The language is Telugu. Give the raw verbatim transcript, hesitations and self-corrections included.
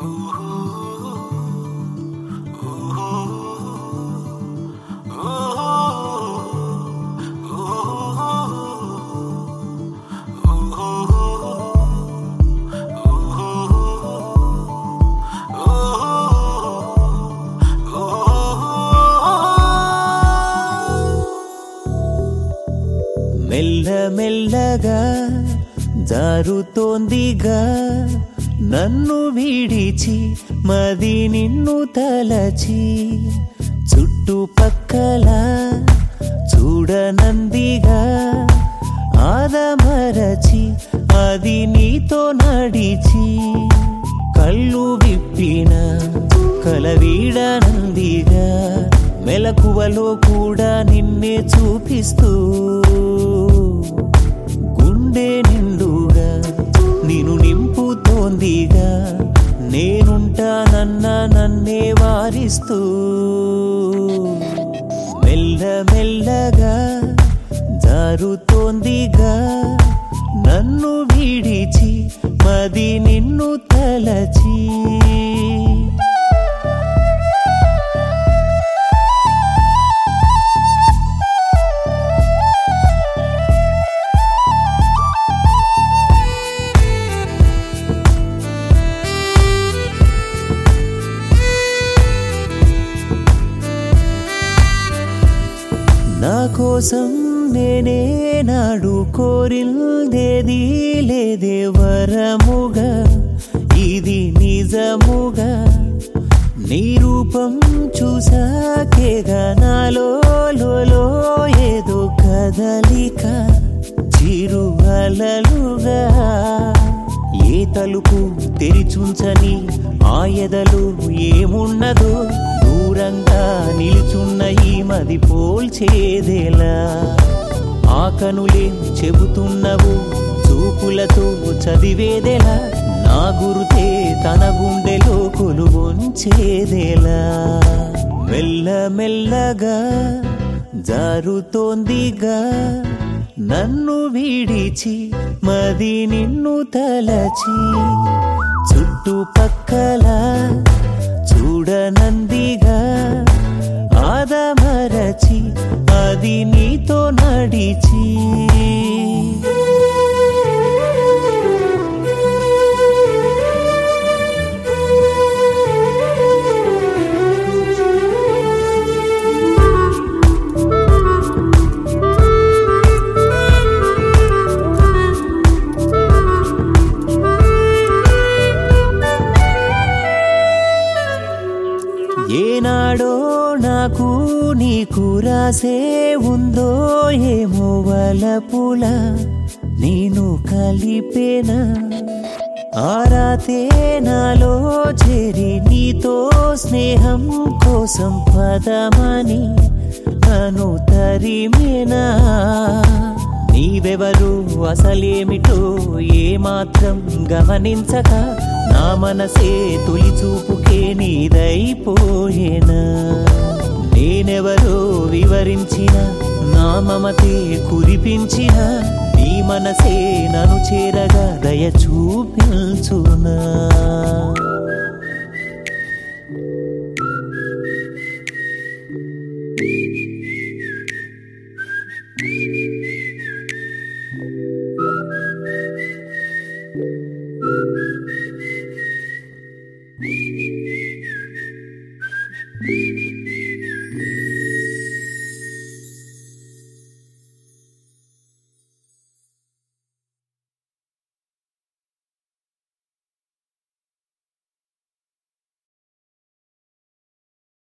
మెల్ల మెల్లగా జారుతోందిగా నన్ను విడిచి మది నిన్ను తలచి చుట్టుపక్కల చూడనందిగా ఆదమరచి అది నీతో నడిచి కళ్ళు విప్పిన కలవీడనందిగా మెలకువలో కూడా నిన్నే చూపిస్తూ గుండె నిండుగా నిన్ను నింపుతోందిగా నేనుంటానన్న నన్నే వారిస్తూ మెల్ల మెల్లగా జారుతోందిగా నన్ను విడిచి మది నిన్ను తలచి నా కోసం నేనే నాడు కోరిల్దేది లేదే వరముగా ఇది నిజముగా నీ రూపం చూసాకేగా నాలో లోలో ఏదో కదలిక చిరువలలుగా ఏ తలుపు తెరిచుంచని ఆ ఎదలు ఏమున్నదో దూరంగా నిలుచున్న ఈ మది పోల్చేదేలా ఆ కనులేం చెబుతున్నవు చూపులతో చదివేదెలా నా గురుతే తన గుండెలో కొలువొంచేదేలా మెల్ల మెల్లగా జారుతోందిగా నన్ను విడిచి మది నిన్ను తలచి చుట్టుపక్కల చూడనందిగా ఆదమరచి అది నీతో నడిచి ఏనాడో నాకు నీకు రాసే ఉందో ఏమో వలపుల నేను కలిపేనా ఆరాతే నాలో చేరి నీతో స్నేహం కోసం పదమని నన్ను తరిమేనా నీవెవరు అసలేమిటో ఏమాత్రం గమనించక నా మనసే తొలి చూపుకే నీదైపోయేనా నేనెవరో వివరించిన నా మమతే కురిపించిన నీ మనసే నన్ను చేరగా దయ చూపించునా You